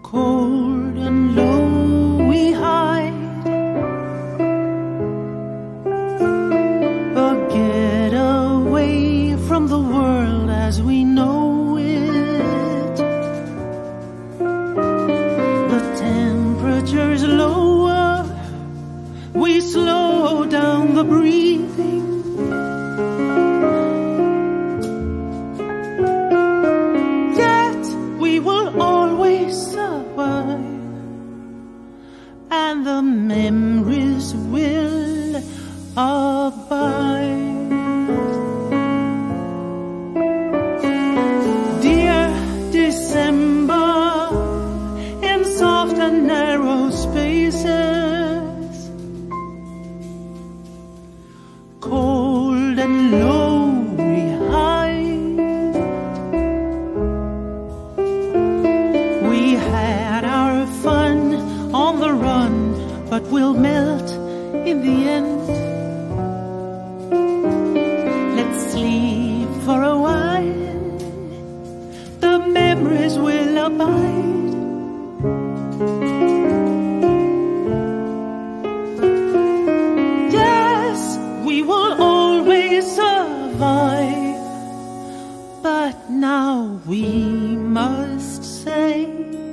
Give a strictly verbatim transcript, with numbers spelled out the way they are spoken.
Cold and low we hide, but get away from the world as we know it. The temperature's lower, we slow down the breathing. Yet we will always survive, and the memories will abide. Dear December, in soft and narrow spaces, cold and low we hide. We had our fun on the run, but we'll melt in the end. Let's sleep for a while, the memories will abide. Yes, we will always survive, but now we must say